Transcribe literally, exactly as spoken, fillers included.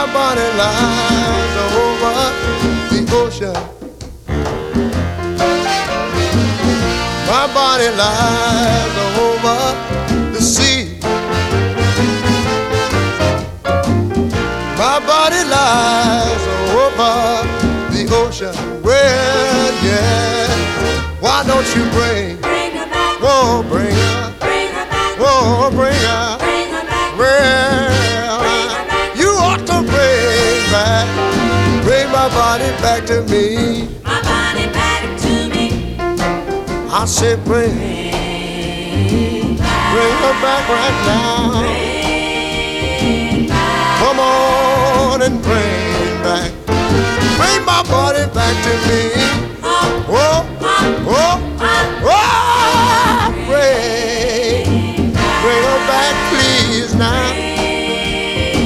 body lies over the ocean. My body lies over the sea. My body lies over the ocean. Well, yeah. Why don't you bring, Bring her back. whoa, bring her, Bring her back. whoa, bring her. Bring her back. Well, you ought to bring back, bring my body back to me. My body back to me. I said bring, Bring back. bring her back right now. Bring back. Come on and bring back, bring my body back to me. Oh, Whoa, oh, whoa, oh. whoa.